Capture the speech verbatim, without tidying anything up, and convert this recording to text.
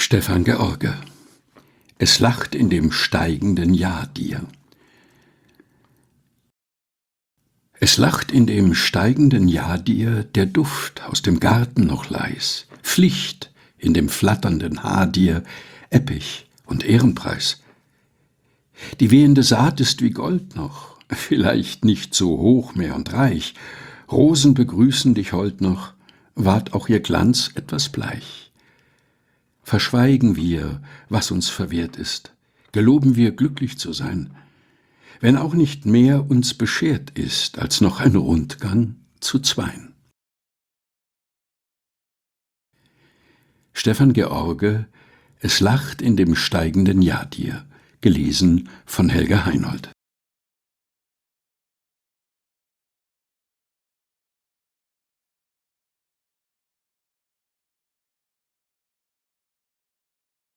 Stefan George. Es lacht in dem steigenden Jahr dir. Es lacht in dem steigenden Jahr dir der Duft aus dem Garten noch leis, Pflicht in dem flatternden Haar dir, Eppich und Ehrenpreis. Die wehende Saat ist wie Gold noch, vielleicht nicht so hoch mehr und reich, Rosen begrüßen dich heut noch, ward auch ihr Glanz etwas bleich. Verschweigen wir, was uns verwehrt ist, geloben wir glücklich zu sein, wenn auch nicht mehr uns beschert ist, als noch ein Rundgang zu zweien. Stefan George. Es lacht in dem steigenden Jahr dir, gelesen von Helga Heinold.